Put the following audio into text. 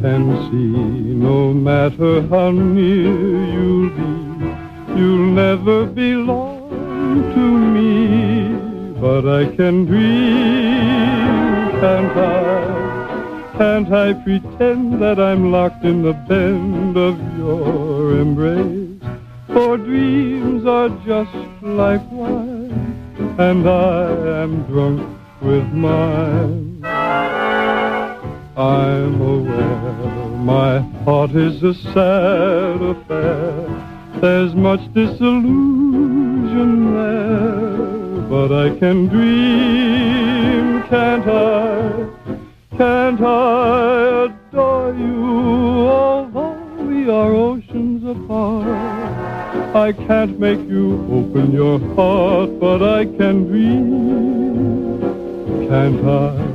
can see, no matter how near you'll be, you'll never belong to me. But I can dream, can't I? Can't I pretend that I'm locked in the bend of your embrace? For dreams are just like wine, and I am drunk with mine. I'm aware my heart is a sad affair. There's much disillusion there, but I can dream, can't I? Can't I adore you, although we are oceans apart? I can't make you open your heart, but I can dream, can't I?